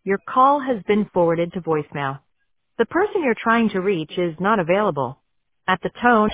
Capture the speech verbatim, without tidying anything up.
Your call has been forwarded to voicemail. The person you're trying to reach is not available. At the tone,